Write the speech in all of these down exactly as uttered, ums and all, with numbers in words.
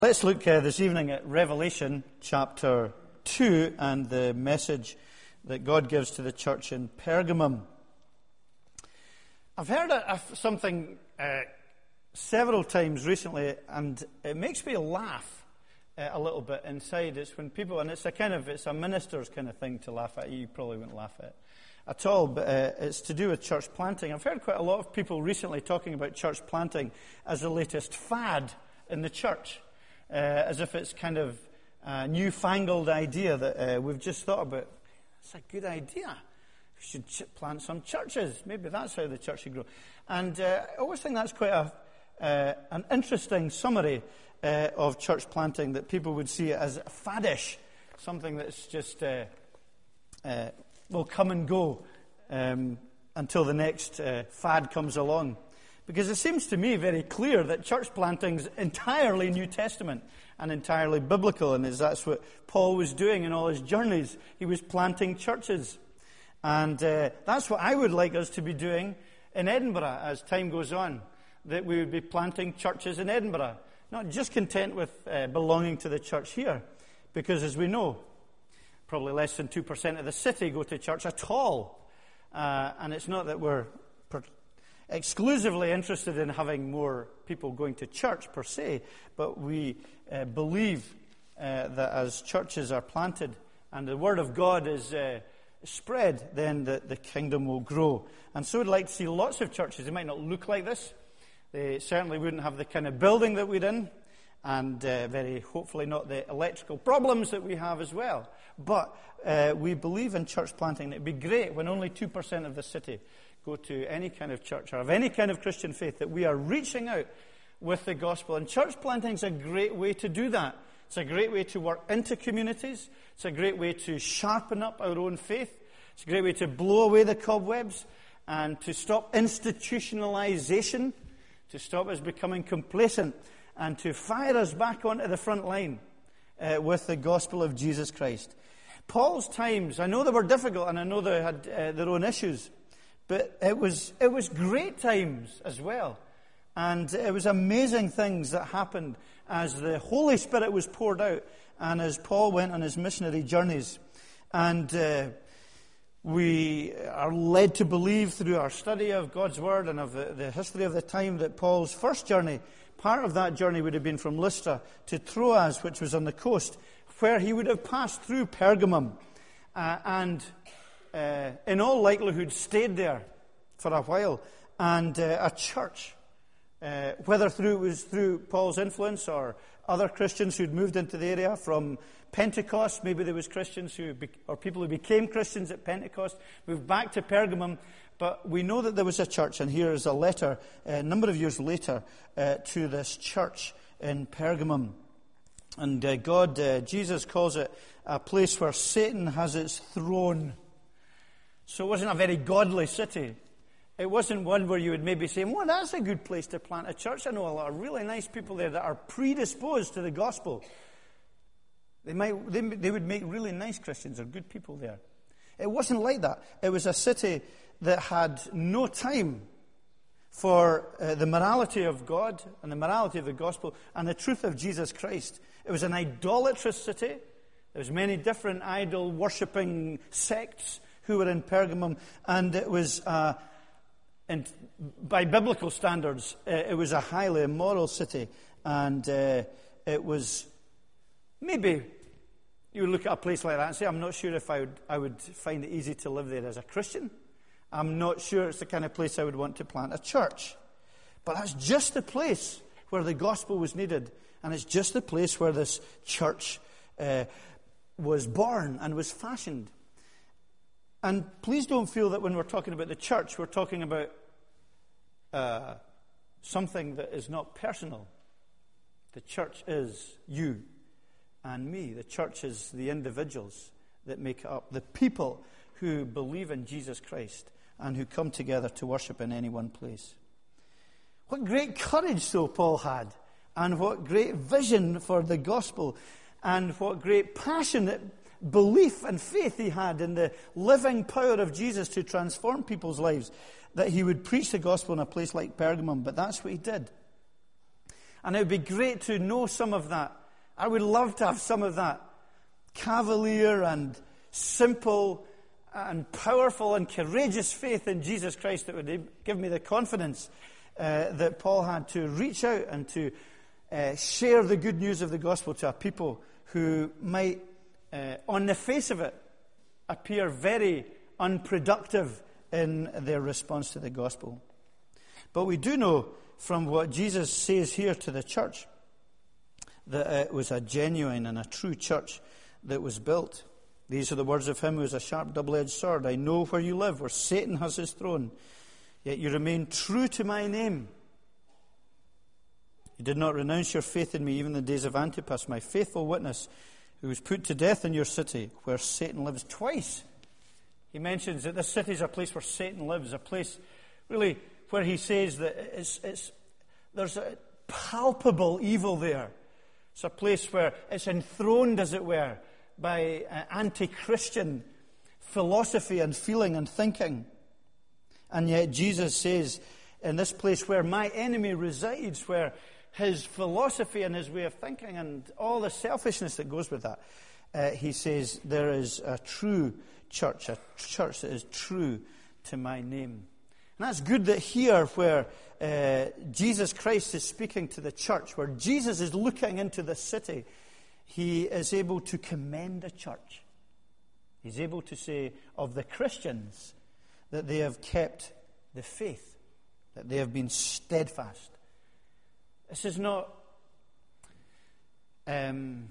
Let's look uh, this evening at Revelation chapter two and the message that God gives to the church in Pergamum. I've heard a, a, something uh, several times recently, and it makes me laugh uh, a little bit inside. It's when people, and it's a kind of, it's a minister's kind of thing to laugh at. You probably wouldn't laugh at it at all, but uh, it's to do with church planting. I've heard quite a lot of people recently talking about church planting as the latest fad in the church. Uh, as if it's kind of a newfangled idea that uh, we've just thought about. It's a good idea. We should ch- plant some churches. Maybe that's how the church should grow. And uh, I always think that's quite a, uh, an interesting summary uh, of church planting, that people would see it as faddish, something that's just uh, uh, will come and go um, until the next uh, fad comes along. Because it seems to me very clear that church planting is entirely New Testament and entirely biblical, and that's what Paul was doing in all his journeys. He was planting churches. And uh, that's what I would like us to be doing in Edinburgh as time goes on, that we would be planting churches in Edinburgh, not just content with uh, belonging to the church here, because as we know, probably less than two percent of the city go to church at all. Uh, and it's not that we're per- exclusively interested in having more people going to church per se, but we uh, believe uh, that as churches are planted and the word of God is uh, spread, then the, the kingdom will grow. And so we'd like to see lots of churches. They might not look like this. They certainly wouldn't have the kind of building that we're in, and uh, very hopefully not the electrical problems that we have as well. But uh, we believe in church planting. It'd be great when only two percent of the city go to any kind of church or have any kind of Christian faith, that we are reaching out with the gospel. And church planting is a great way to do that. It's a great way to work into communities. It's a great way to sharpen up our own faith. It's a great way to blow away the cobwebs and to stop institutionalization, to stop us becoming complacent, and to fire us back onto the front line uh, with the gospel of Jesus Christ. Paul's times, I know they were difficult, and I know they had uh, their own issues, but it was it was great times as well. And it was amazing things that happened as the Holy Spirit was poured out and as Paul went on his missionary journeys. And uh, we are led to believe through our study of God's Word and of the, the history of the time that Paul's first journey, part of that journey would have been from Lystra to Troas, which was on the coast, where he would have passed through Pergamum uh, and Uh, in all likelihood stayed there for a while, and uh, a church, uh, whether through it was through Paul's influence or other Christians who'd moved into the area from Pentecost, maybe there was Christians who be, or people who became Christians at Pentecost, moved back to Pergamum, but we know that there was a church, and here is a letter uh, a number of years later uh, to this church in Pergamum. And uh, God, uh, Jesus calls it a place where Satan has its throne. So it wasn't a very godly city. It wasn't one where you would maybe say, well, that's a good place to plant a church. I know a lot of really nice people there that are predisposed to the gospel. They might, they, they would make really nice Christians or good people there. It wasn't like that. It was a city that had no time for uh, the morality of God and the morality of the gospel and the truth of Jesus Christ. It was an idolatrous city. There was many different idol-worshipping sects who were in Pergamum, and it was, uh, and by biblical standards, uh, it was a highly immoral city, and uh, it was, maybe you would look at a place like that and say, I'm not sure if I would, I would find it easy to live there as a Christian. I'm not sure it's the kind of place I would want to plant a church. But that's just the place where the gospel was needed, and it's just the place where this church uh, was born and was fashioned. And please don't feel that when we're talking about the church, we're talking about uh, something that is not personal. The church is you and me. The church is the individuals that make it up, the people who believe in Jesus Christ and who come together to worship in any one place. What great courage, though, Paul had, and what great vision for the gospel, and what great passionate belief and faith he had in the living power of Jesus to transform people's lives, that he would preach the gospel in a place like Pergamum. But that's what he did. And it would be great to know some of that. I would love to have some of that cavalier and simple and powerful and courageous faith in Jesus Christ that would give me the confidence uh, that Paul had to reach out and to uh, share the good news of the gospel to a people who might, uh, on the face of it, appear very unproductive in their response to the gospel. But we do know from what Jesus says here to the church that it was a genuine and a true church that was built. These are the words of him who is a sharp double-edged sword. I know where you live, where Satan has his throne, yet you remain true to my name. You did not renounce your faith in me, even in the days of Antipas, my faithful witness, who was put to death in your city, where Satan lives. Twice he mentions that this city is a place where Satan lives, a place really where he says that it's, it's, there's a palpable evil there. It's a place where it's enthroned, as it were, by uh, anti-Christian philosophy and feeling and thinking. And yet Jesus says, in this place where my enemy resides, where his philosophy and his way of thinking and all the selfishness that goes with that, uh, he says there is a true church, a church that is true to my name. And that's good that here, where uh, Jesus Christ is speaking to the church, where Jesus is looking into the city, he is able to commend the church. He's able to say of the Christians that they have kept the faith, that they have been steadfast. This is not um,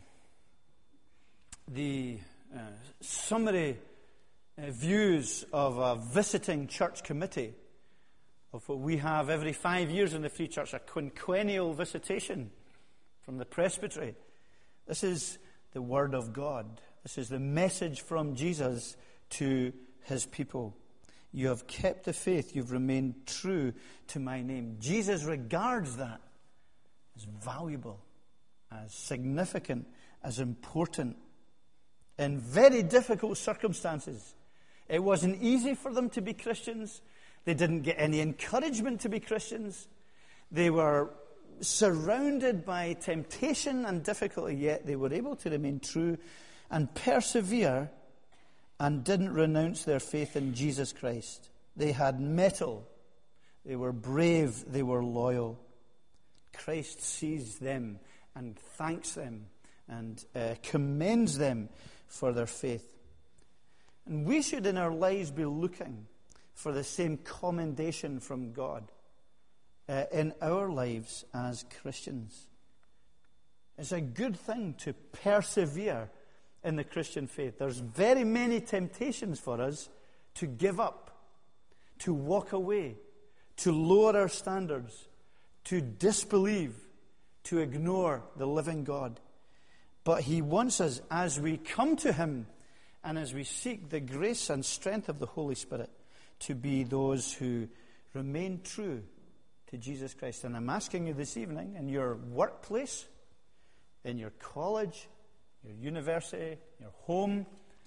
the uh, summary uh, views of a visiting church committee, of what we have every five years in the Free Church, a quinquennial visitation from the presbytery. This is the Word of God. This is the message from Jesus to his people. You have kept the faith. You've remained true to my name. Jesus regards that as valuable, as significant, as important. In very difficult circumstances. It wasn't easy for them to be Christians. They didn't get any encouragement to be Christians. They were surrounded by temptation and difficulty, yet they were able to remain true and persevere and didn't renounce their faith in Jesus Christ. They had mettle. They were brave. They were loyal. Christ sees them and thanks them and uh, commends them for their faith. And we should in our lives be looking for the same commendation from God uh, in our lives as Christians. It's a good thing to persevere in the Christian faith. There's very many temptations for us to give up, to walk away, to lower our standards, to disbelieve, to ignore the living God. But he wants us, as we come to him and as we seek the grace and strength of the Holy Spirit, to be those who remain true to Jesus Christ. And I'm asking you this evening, in your workplace, in your college, your university, your home,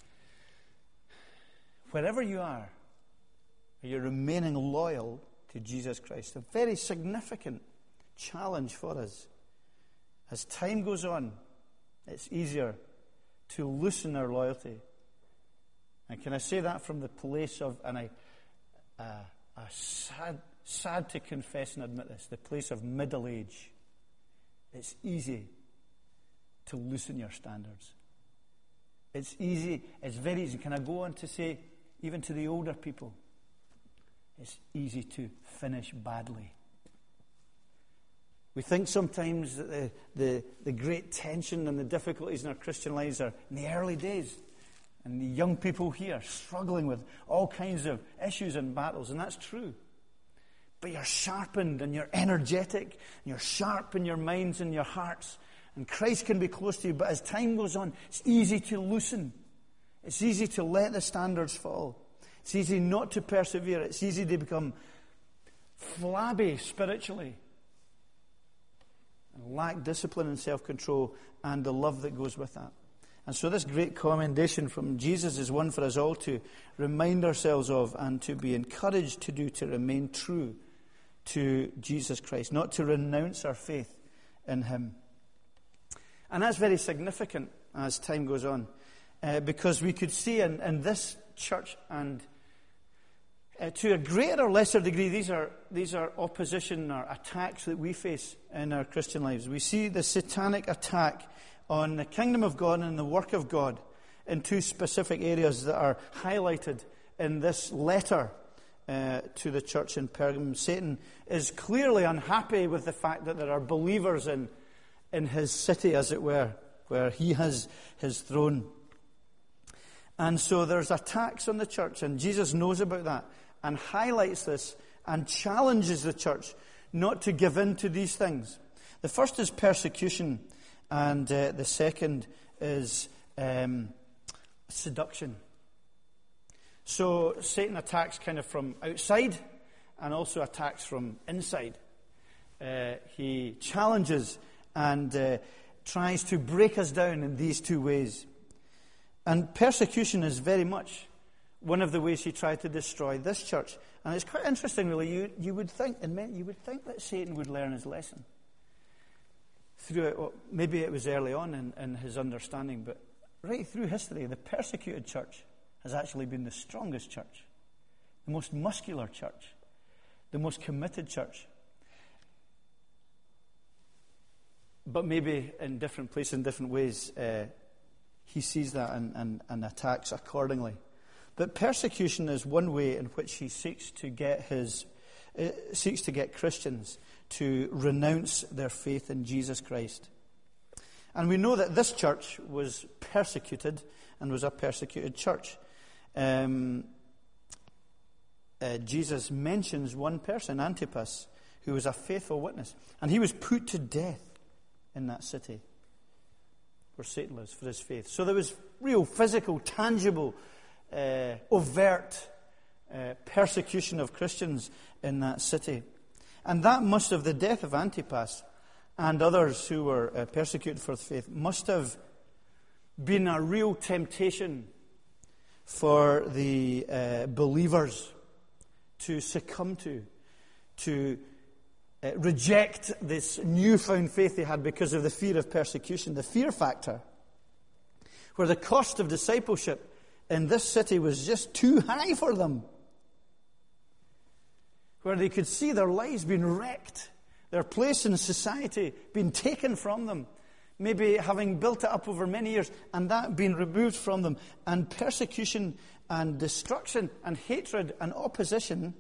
wherever you are, are you remaining loyal to Jesus Christ? A very significant challenge for us. As time goes on, it's easier to loosen our loyalty. And can I say that from the place of, and I, uh, uh, sad, sad to confess and admit this, the place of middle age. It's easy to loosen your standards. It's easy, it's very easy. Can I go on to say, even to the older people, it's easy to finish badly. We think sometimes that the, the, the great tension and the difficulties in our Christian lives are in the early days. And the young people here struggling with all kinds of issues and battles, and that's true. But you're sharpened and you're energetic, and you're sharp in your minds and your hearts, and Christ can be close to you. But as time goes on, it's easy to loosen. It's easy to let the standards fall. It's easy not to persevere. It's easy to become flabby spiritually and lack discipline and self-control and the love that goes with that. And so this great commendation from Jesus is one for us all to remind ourselves of and to be encouraged to do, to remain true to Jesus Christ, not to renounce our faith in him. And that's very significant as time goes on, uh, because we could see in, in this church, and uh, to a greater or lesser degree, these are, these are opposition or attacks that we face in our Christian lives. We see the satanic attack on the kingdom of God and the work of God in two specific areas that are highlighted in this letter uh, to the church in Pergamum. Satan is clearly unhappy with the fact that there are believers in, in his city, as it were, where he has his throne. And so there's attacks on the church, and Jesus knows about that and highlights this and challenges the church not to give in to these things. The first is persecution, and uh, the second is um, seduction. So Satan attacks kind of from outside and also attacks from inside. Uh, he challenges and uh, tries to break us down in these two ways. And persecution is very much one of the ways he tried to destroy this church. And it's quite interesting, really. You, you would think, and you would think that Satan would learn his lesson. Throughout, well, maybe it was early on in, in his understanding, but right through history, the persecuted church has actually been the strongest church, the most muscular church, the most committed church. But maybe in different places, in different ways, uh, he sees that and, and, and attacks accordingly. But persecution is one way in which he seeks to get his uh, seeks to get Christians to renounce their faith in Jesus Christ. And we know that this church was persecuted and was a persecuted church. Um, uh, Jesus mentions one person, Antipas, who was a faithful witness. And he was put to death in that city where Satan lives for his faith. So there was real physical, tangible, uh, overt uh, persecution of Christians in that city. And that must have, the death of Antipas and others who were uh, persecuted for the faith, must have been a real temptation for the uh, believers to succumb to, to uh, reject this newfound faith they had because of the fear of persecution, the fear factor, where the cost of discipleship in this city was just too high for them, where they could see their lives being wrecked, their place in society being taken from them, maybe having built it up over many years, and that being removed from them. And persecution and destruction and hatred and opposition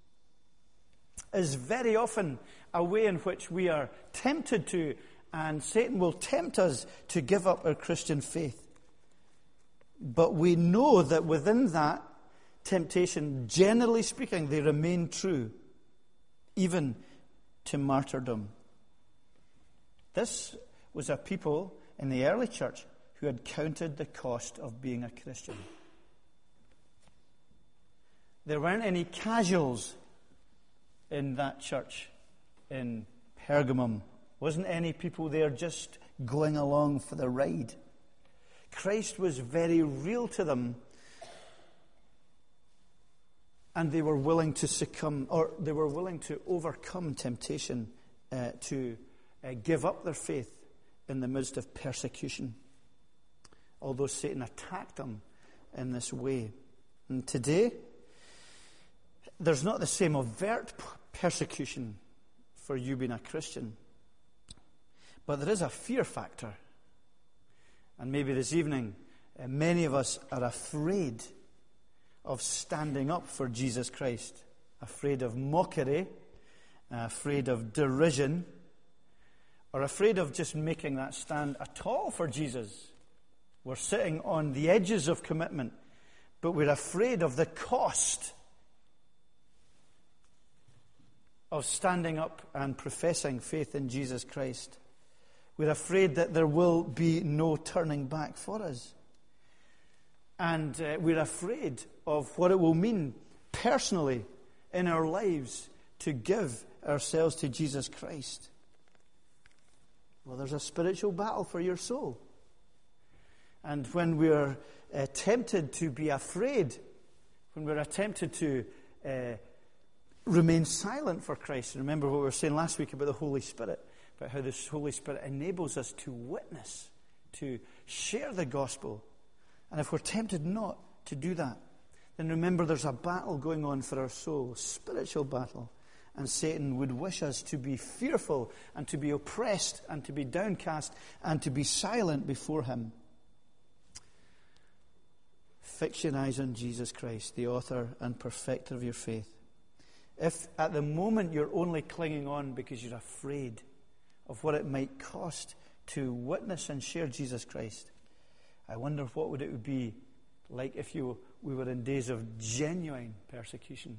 is very often a way in which we are tempted to, and Satan will tempt us to give up our Christian faith. But we know that within that temptation, generally speaking, they remain true, even to martyrdom. This was a people in the early church who had counted the cost of being a Christian. There weren't any casuals in that church in Pergamum. Wasn't any people there just going along for the ride. Christ was very real to them, and they were willing to succumb, or they were willing to overcome temptation uh, to uh, give up their faith in the midst of persecution, although Satan attacked them in this way. And today, there's not the same overt persecution for you being a Christian, but there is a fear factor. And maybe this evening, uh, many of us are afraid of standing up for Jesus Christ, afraid of mockery, uh, afraid of derision, or afraid of just making that stand at all for Jesus. We're sitting on the edges of commitment, but we're afraid of the cost of standing up and professing faith in Jesus Christ. We're afraid that there will be no turning back for us. And uh, we're afraid of what it will mean personally in our lives to give ourselves to Jesus Christ. Well, there's a spiritual battle for your soul. And when we're uh, tempted to be afraid, when we're tempted to uh, remain silent for Christ, and remember what we were saying last week about the Holy Spirit, about how the Holy Spirit enables us to witness, to share the gospel. And if we're tempted not to do that, then remember there's a battle going on for our soul, a spiritual battle. And Satan would wish us to be fearful and to be oppressed and to be downcast and to be silent before him. Fix your eyes on Jesus Christ, the author and perfecter of your faith. If at the moment you're only clinging on because you're afraid of what it might cost to witness and share Jesus Christ, I wonder what would it would be like if you we were in days of genuine persecution.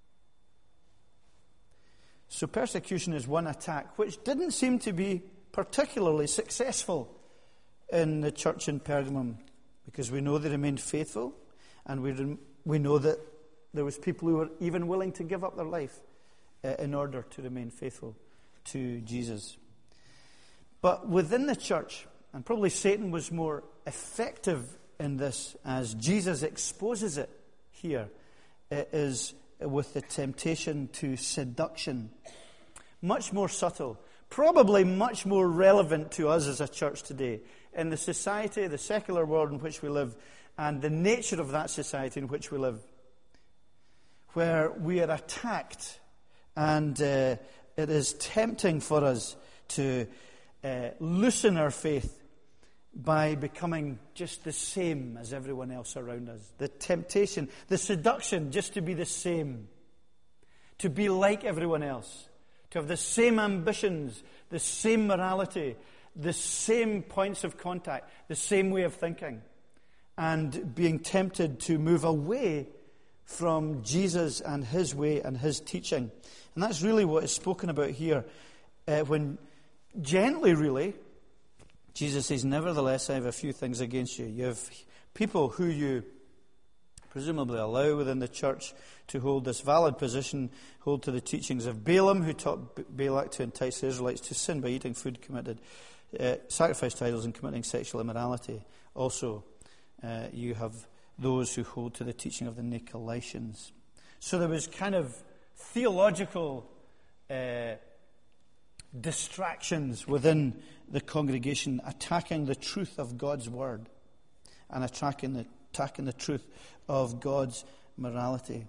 So persecution is one attack which didn't seem to be particularly successful in the church in Pergamum, because we know they remained faithful, and we rem- we know that there was people who were even willing to give up their life uh, in order to remain faithful to Jesus. But within the church, and probably Satan was more effective in this as Jesus exposes it here, it is with the temptation to seduction. Much more subtle, probably much more relevant to us as a church today. In the society, the secular world in which we live, and the nature of that society in which we live, where we are attacked, and uh, it is tempting for us to uh, loosen our faith by becoming just the same as everyone else around us. The temptation, the seduction just to be the same, to be like everyone else, to have the same ambitions, the same morality, the same points of contact, the same way of thinking, and being tempted to move away from Jesus and his way and his teaching. And that's really what is spoken about here, uh, when gently, really, Jesus says, nevertheless, I have a few things against you. You have people who you presumably allow within the church to hold this valid position, hold to the teachings of Balaam, who taught Balak to entice the Israelites to sin by eating food committed, uh, sacrificed to idols and committing sexual immorality. Also, uh, you have those who hold to the teaching of the Nicolaitans. So there was kind of theological uh, distractions within the congregation, attacking the truth of God's word and attacking the, attacking the truth of God's morality.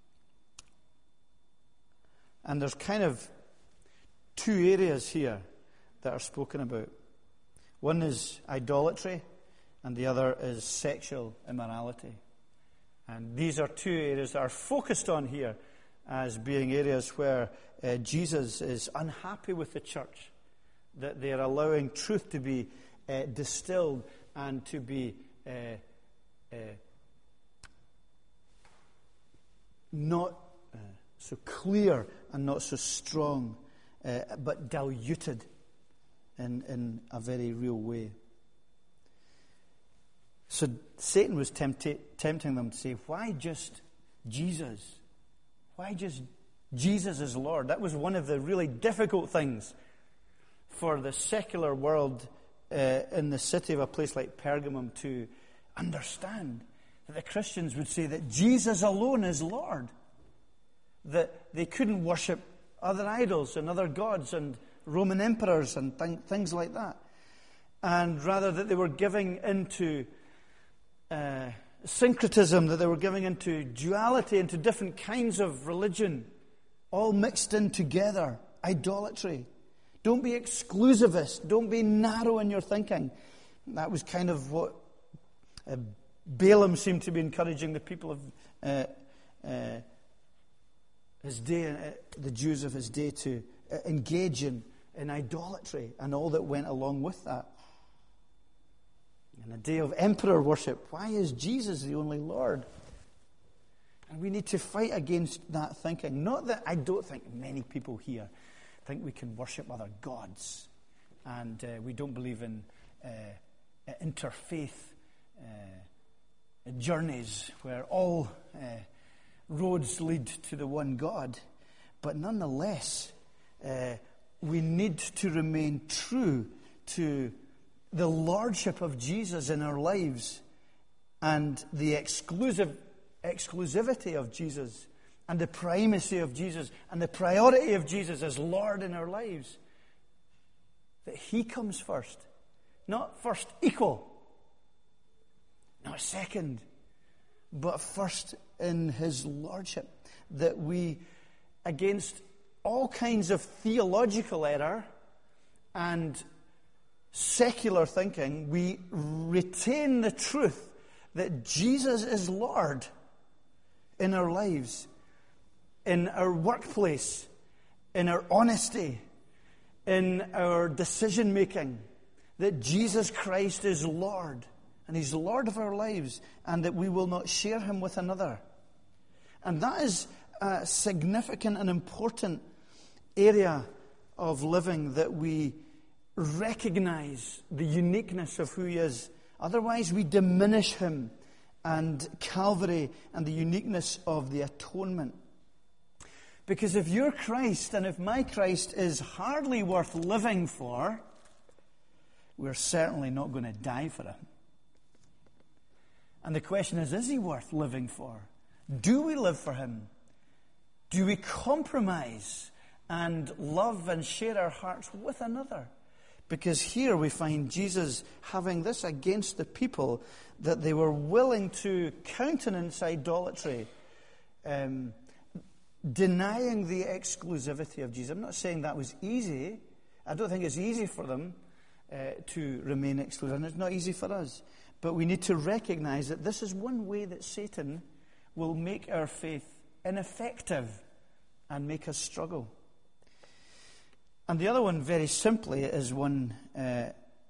And there's kind of two areas here that are spoken about. One is idolatry, and the other is sexual immorality. And these are two areas that are focused on here as being areas where uh, Jesus is unhappy with the church, that they are allowing truth to be uh, distilled and to be uh, uh, not uh, so clear and not so strong, uh, but diluted in, in a very real way. So Satan was tempti- tempting them to say, why just Jesus? Why just Jesus as Lord? That was one of the really difficult things for the secular world uh, in the city of a place like Pergamum to understand. That the Christians would say that Jesus alone is Lord. That they couldn't worship other idols and other gods and Roman emperors and th- things like that. And rather that they were giving into uh, syncretism, that they were giving into duality, into different kinds of religion, all mixed in together, idolatry. Don't be exclusivist. Don't be narrow in your thinking. That was kind of what uh, Balaam seemed to be encouraging the people of uh, uh, his day, uh, the Jews of his day, to uh, engage in, in idolatry and all that went along with that. In a day of emperor worship, why is Jesus the only Lord? And we need to fight against that thinking. Not that I don't think many people here think we can worship other gods, and uh, we don't believe in uh, interfaith uh, journeys where all uh, roads lead to the one God. But nonetheless, uh, we need to remain true to the lordship of Jesus in our lives and the exclusive exclusivity of Jesus and the primacy of Jesus and the priority of Jesus as Lord in our lives. that he comes first. Not first equal, not second, but first in his lordship. That we, against all kinds of theological error and secular thinking, we retain the truth that Jesus is Lord in our lives, in our workplace, in our honesty, in our decision making, that Jesus Christ is Lord, and he's Lord of our lives, and that we will not share him with another. And that is a significant and important area of living, that we recognize the uniqueness of who he is. Otherwise, we diminish him and Calvary and the uniqueness of the atonement. Because if your Christ and if my Christ is hardly worth living for, we're certainly not going to die for him. And the question is, is he worth living for? Do we live for him? Do we compromise and love and share our hearts with another? Because here we find Jesus having this against the people, that they were willing to countenance idolatry, um, denying the exclusivity of Jesus. I'm not saying that was easy. I don't think it's easy for them uh, to remain exclusive, and it's not easy for us. But we need to recognize that this is one way that Satan will make our faith ineffective and make us struggle. And the other one, very simply, is one uh,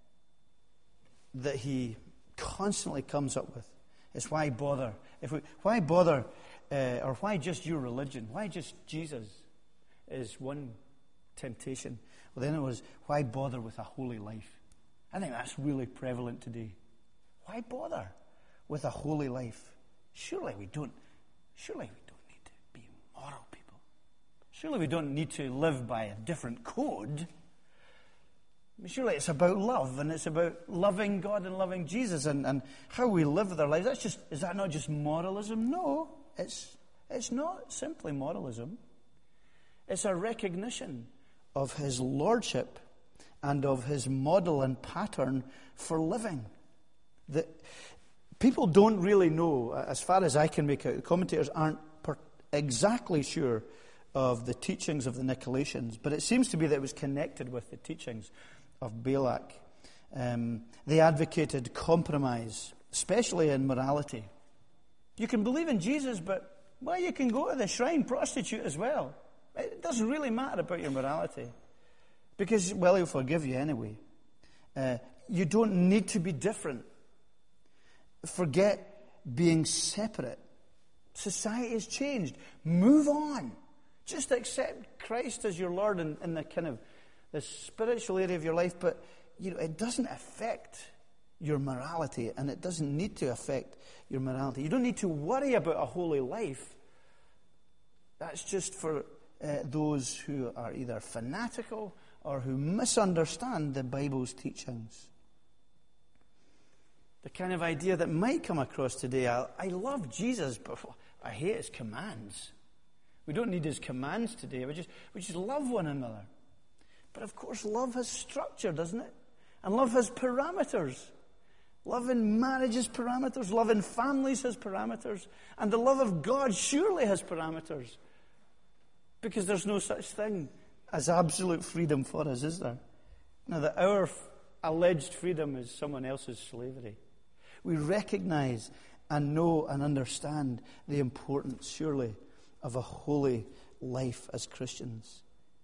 that he constantly comes up with. It's why bother? If we, why bother, uh, or why just your religion? Why just Jesus? Is one temptation. Well, then it was, why bother with a holy life? I think that's really prevalent today. Why bother with a holy life? Surely we don't. Surely we don't need to be moral people. Surely we don't need to live by a different code. Surely it's about love, and it's about loving God and loving Jesus, and, and how we live with our lives. That's just, is that not just moralism? No, it's it's not simply moralism. It's a recognition of his lordship and of his model and pattern for living. That people don't really know, as far as I can make out, the commentators aren't per- exactly sure of the teachings of the Nicolaitans, but it seems to be that it was connected with the teachings of Balak. Um, they advocated compromise, especially in morality. You can believe in Jesus, but, well, you can go to the shrine prostitute as well. It doesn't really matter about your morality, because, well, he'll forgive you anyway. Uh, you don't need to be different. Forget being separate. Society has changed. Move on. Just accept Christ as your Lord in, in the kind of the spiritual area of your life, but you know it doesn't affect your morality, and it doesn't need to affect your morality. You don't need to worry about a holy life. That's just for uh, those who are either fanatical or who misunderstand the Bible's teachings. The kind of idea that might come across today, I, I love Jesus, but I hate his commands. We don't need his commands today. We just, we just love one another. But of course, love has structure, doesn't it? And love has parameters. Love in marriage has parameters. Love in families has parameters. And the love of God surely has parameters. Because there's no such thing as absolute freedom for us, is there? Now, that our f- alleged freedom is someone else's slavery. We recognize and know and understand the importance, surely, of a holy life as Christians.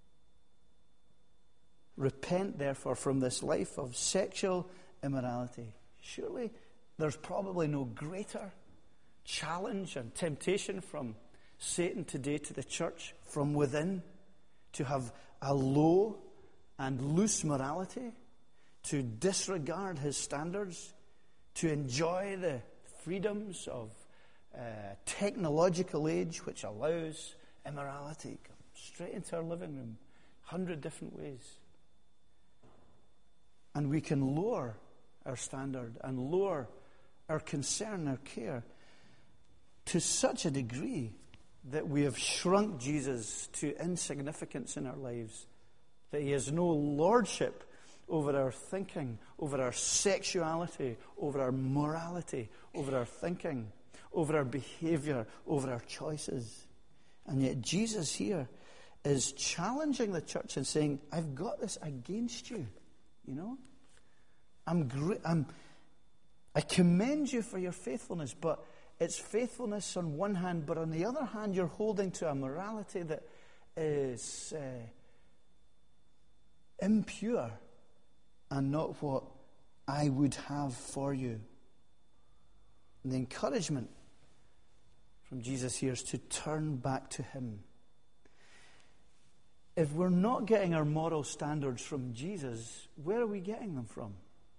Repent, therefore, from this life of sexual immorality. Surely there's probably no greater challenge and temptation from Satan today to the church from within to have a low and loose morality, to disregard his standards, to enjoy the freedoms of uh, technological age, which allows immorality come straight into our living room, a hundred different ways. And we can lower our standard and lower our concern, our care, to such a degree that we have shrunk Jesus to insignificance in our lives, that he has no lordship over our thinking, over our sexuality, over our morality, over our thinking, over our behavior, over our choices. And yet Jesus here is challenging the church and saying, I've got this against you. You know? I'm gr- I'm, I commend you for your faithfulness, but it's faithfulness on one hand, but on the other hand, you're holding to a morality that is uh, impure and not what I would have for you. And the encouragement from Jesus here is to turn back to him. If we're not getting our moral standards from Jesus, where are we getting them from?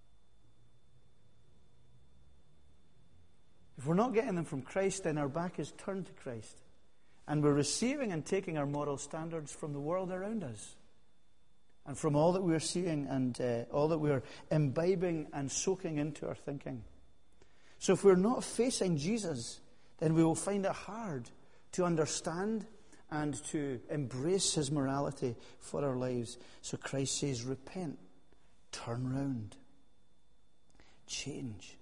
If we're not getting them from Christ, then our back is turned to Christ. And we're receiving and taking our moral standards from the world around us. And from all that we're seeing and uh, all that we're imbibing and soaking into our thinking. So if we're not facing Jesus, then we will find it hard to understand and to embrace his morality for our lives. So Christ says, repent, turn round, change.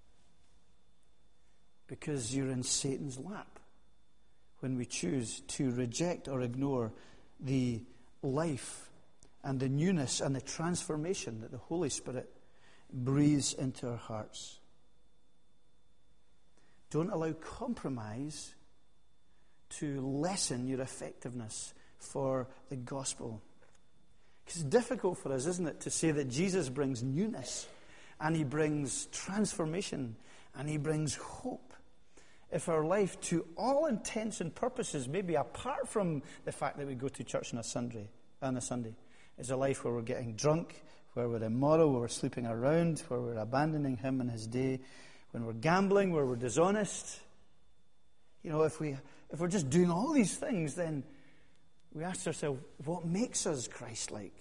Because you're in Satan's lap when we choose to reject or ignore the life and the newness and the transformation that the Holy Spirit breathes into our hearts. Don't allow compromise to lessen your effectiveness for the gospel. Because it's difficult for us, isn't it, to say that Jesus brings newness and he brings transformation and he brings hope. If our life, to all intents and purposes, maybe apart from the fact that we go to church on a Sunday, on a Sunday, is a life where we're getting drunk, where we're immoral, where we're sleeping around, where we're abandoning him and his day, when we're gambling, where we're dishonest. You know, if we if we're just doing all these things, then we ask ourselves, what makes us Christ-like?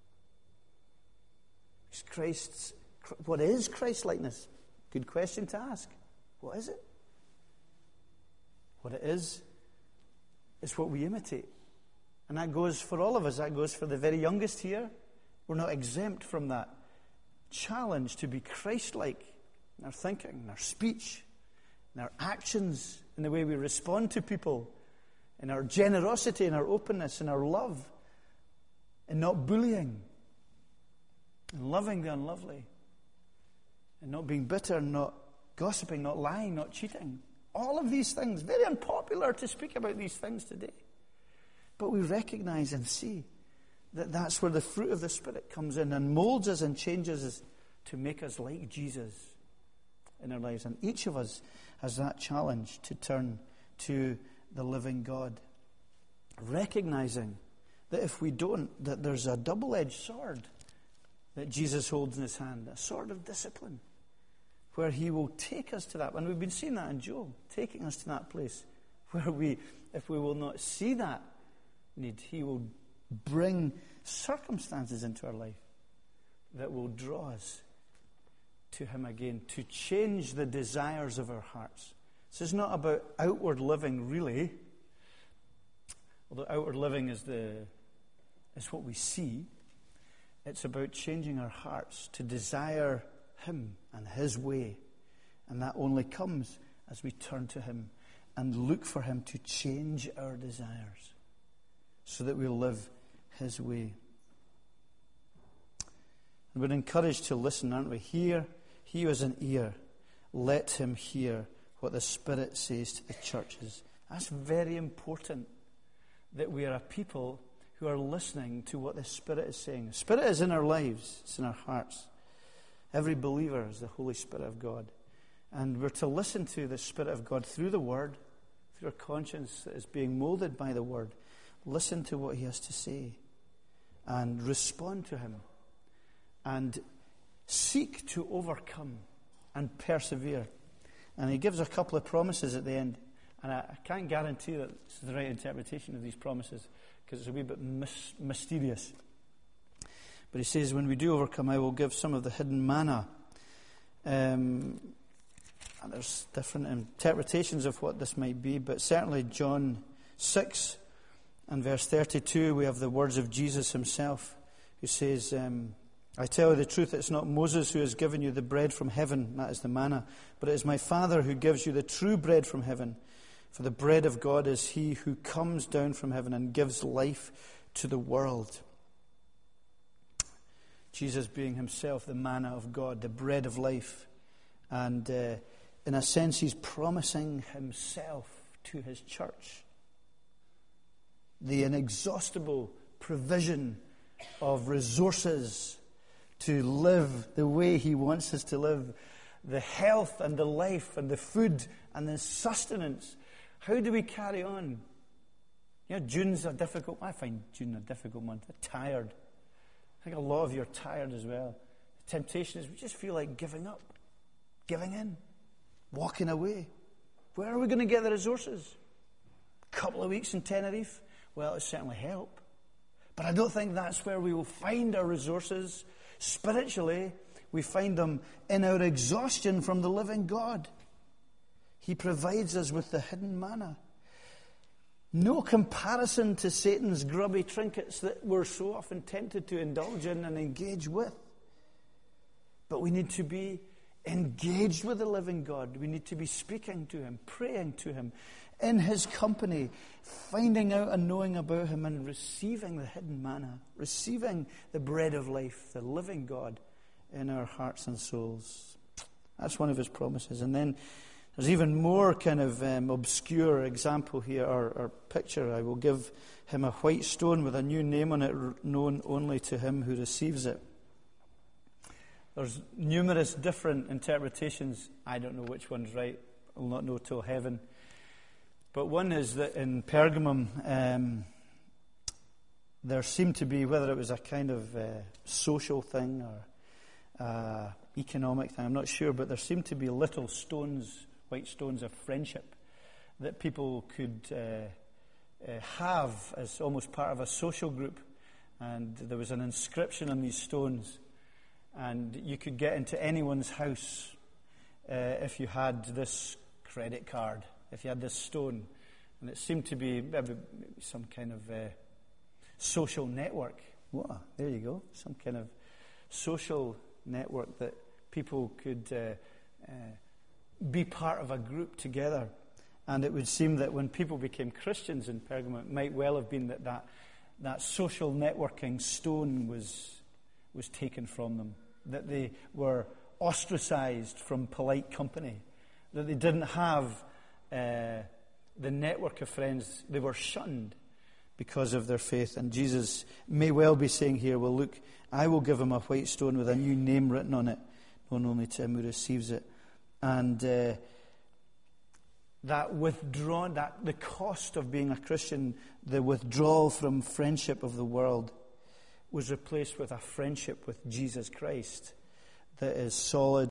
Is Christ's, what is Christ-likeness? Good question to ask. What is it? What it is, is what we imitate. And that goes for all of us. That goes for the very youngest here. We're not exempt from that challenge to be Christ-like in our thinking, in our speech, in our actions, in the way we respond to people, in our generosity, in our openness, in our love, in not bullying, in loving the unlovely, in not being bitter, not gossiping, not lying, not cheating. All of these things, very unpopular to speak about these things today. But we recognize and see that that's where the fruit of the Spirit comes in and molds us and changes us to make us like Jesus in our lives. And each of us has that challenge to turn to the living God. Recognizing that if we don't, that there's a double-edged sword that Jesus holds in his hand, a sword of discipline, where he will take us to that. And we've been seeing that in Joel, taking us to that place where we, if we will not see that need, he will bring circumstances into our life that will draw us to him again, to change the desires of our hearts. This is not about outward living, really, although outward living is the is what we see. It's about changing our hearts to desire him and his way. And that only comes as we turn to him and look for him to change our desires so that we'll live his way. And we're encouraged to listen, aren't we? Hear, he who has an ear, let him hear what the Spirit says to the churches. That's very important, that we are a people who are listening to what the Spirit is saying. The Spirit is in our lives, it's in our hearts. Every believer is the Holy Spirit of God. And we're to listen to the Spirit of God through the Word, through our conscience that is being molded by the Word. Listen to what he has to say and respond to him and seek to overcome and persevere. And he gives a couple of promises at the end. And I, I can't guarantee that this is the right interpretation of these promises because it's a wee bit mis- mysterious. But he says, when we do overcome, I will give some of the hidden manna. Um, and there's different interpretations of what this might be, but certainly John six and verse thirty-two, we have the words of Jesus himself, who says, um, I tell you the truth, it's not Moses who has given you the bread from heaven, that is the manna, but it is my Father who gives you the true bread from heaven. For the bread of God is he who comes down from heaven and gives life to the world. Jesus being himself the manna of God, the bread of life. And uh, in a sense, he's promising himself to his church. The inexhaustible provision of resources to live the way he wants us to live. The health and the life and the food and the sustenance. How do we carry on? You know, June's a difficult, I find June a difficult month. I'm tired. I think a lot of you are tired as well. The temptation is we just feel like giving up, giving in, walking away. Where are we going to get the resources? A couple of weeks in Tenerife? Well, it'll certainly help. But I don't think that's where we will find our resources. Spiritually, we find them in our exhaustion from the living God. He provides us with the hidden manna. No comparison to Satan's grubby trinkets that we're so often tempted to indulge in and engage with. But we need to be engaged with the living God. We need to be speaking to him, praying to him, in his company, finding out and knowing about him and receiving the hidden manna, receiving the bread of life, the living God in our hearts and souls. That's one of his promises. And then there's even more kind of um, obscure example here, or, or picture. I will give him a white stone with a new name on it, known only to him who receives it. There's numerous different interpretations. I don't know which one's right. I'll not know till heaven. But one is that in Pergamum, um, there seemed to be, whether it was a kind of uh, social thing or uh, economic thing, I'm not sure, but there seemed to be little stones, white stones of friendship that people could uh, uh, have as almost part of a social group. And there was an inscription on these stones, and you could get into anyone's house uh, if you had this credit card, if you had this stone. And it seemed to be maybe some kind of uh, social network. What? There you go. Some kind of social network that people could uh, uh, be part of a group together. And it would seem that when people became Christians in Pergamum, it might well have been that that, that social networking stone was, was taken from them, that they were ostracized from polite company, that they didn't have uh, the network of friends. They were shunned because of their faith. And Jesus may well be saying here, well, look, I will give him a white stone with a new name written on it, known only to him who receives it. And uh, that withdrawn, that the cost of being a Christian, the withdrawal from friendship of the world, was replaced with a friendship with Jesus Christ that is solid